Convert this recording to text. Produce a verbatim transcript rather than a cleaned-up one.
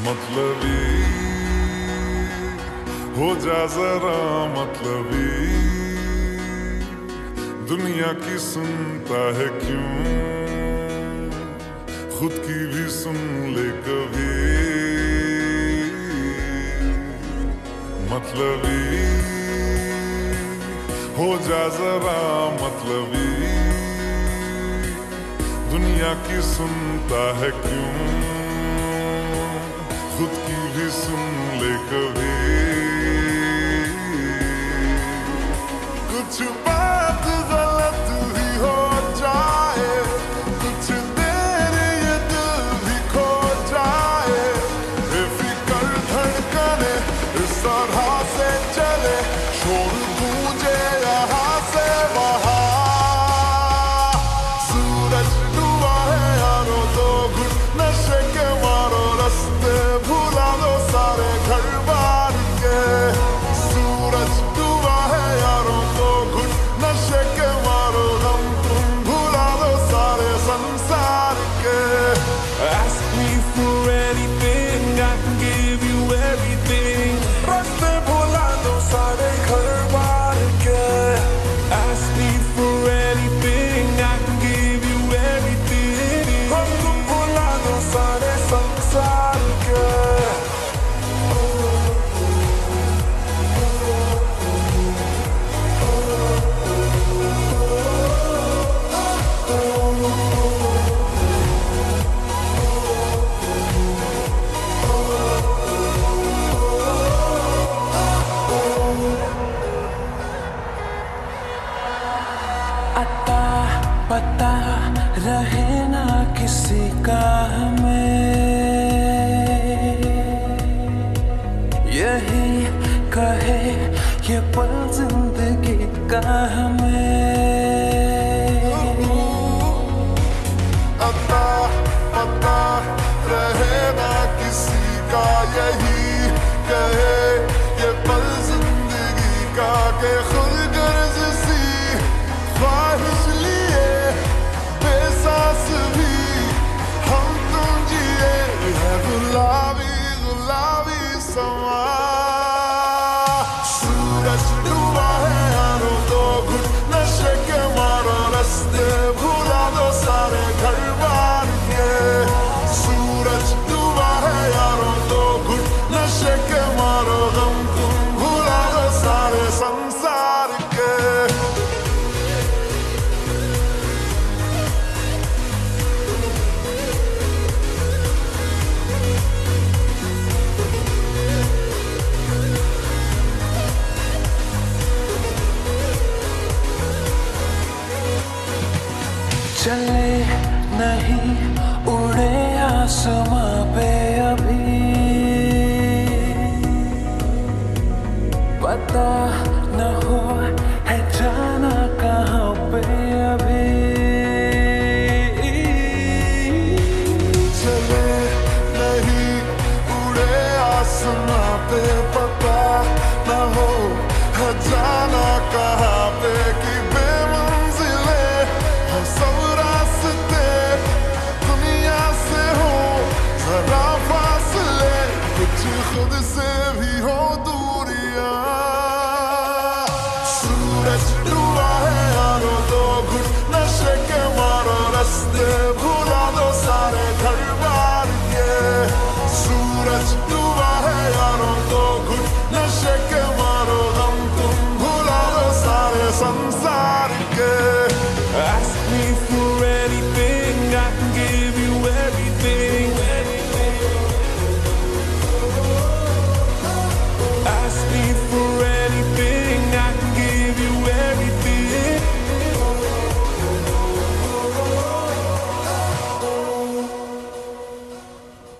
मतलबी हो जा जरा मतलबी, दुनिया की सुनता है क्यों, खुद की भी सुन ले कभी। मतलबी हो जा जरा मतलबी, दुनिया की सुनता है क्यों, खुद की भी सुन ले कभी। कुछ बात गलत भी हो जाए, कुछ देर ये दिल भी खो जाए, बेफिक्र धड़कने इस तरह से चले, शोर गूंजे यहाँ से वहाँ। सूरज डूबा है यारो, दो घुट नशे के मारो, रास्ते भुला दो सारे घर बार के। सूरज डूबा है यारो, दो घुट नशे के मारो, हम तुम भुला दो सारे संसार के। Ask me for anything, I can give you everything. रास्ते भुला दो सारे घर बार के। Ask me for anything, I can give you everything. हम तुम भुला दो सारे संसार के। अता पता रहे ना किसी का हमें, यही कहे ये पल जिंदगी का हमें। अता पता रहे ना किसी का, यही कहे ये पल जिंदगी का, के खुद गर्ज सी ख्वाहिश लिए बेसास भी हम तुम जिए, है गुलाबी गुलाबी समा। सूरज डूबा है यारो, दो घुट नशे के मारो, रास्ते भुला दो सारे घर बार के। सूरज डूबा है यारो, दो घुट नशे के मारो, हम तुम भुला दो सारे संसार के। चले नहीं उड़े आसमां पे अभी, पता न हो है जाना कहाँ पे अभी। चले नहीं उड़े आसमां पे, पता न हो है जाना कहाँ पे, कि बेमंजिले हो सब रास्ते, दुनिया से हो जरा फासले, कुछ खुद से